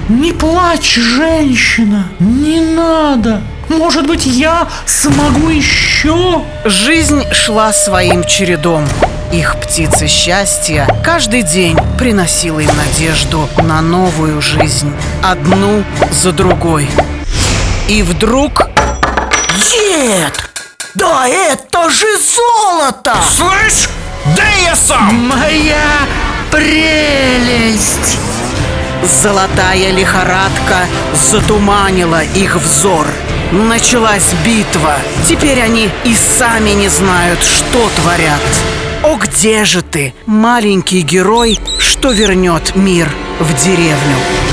Не плачь, женщина, не надо. Может быть, я смогу еще? Жизнь шла своим чередом. Их птица счастья каждый день приносила им надежду на новую жизнь, одну за другой. И вдруг... Дед! Да это же золото! Слышь, да я сам! Моя прелесть! Золотая лихорадка затуманила их взор. Началась битва. Теперь они и сами не знают, что творят. О, где же ты, маленький герой, что вернет мир в деревню?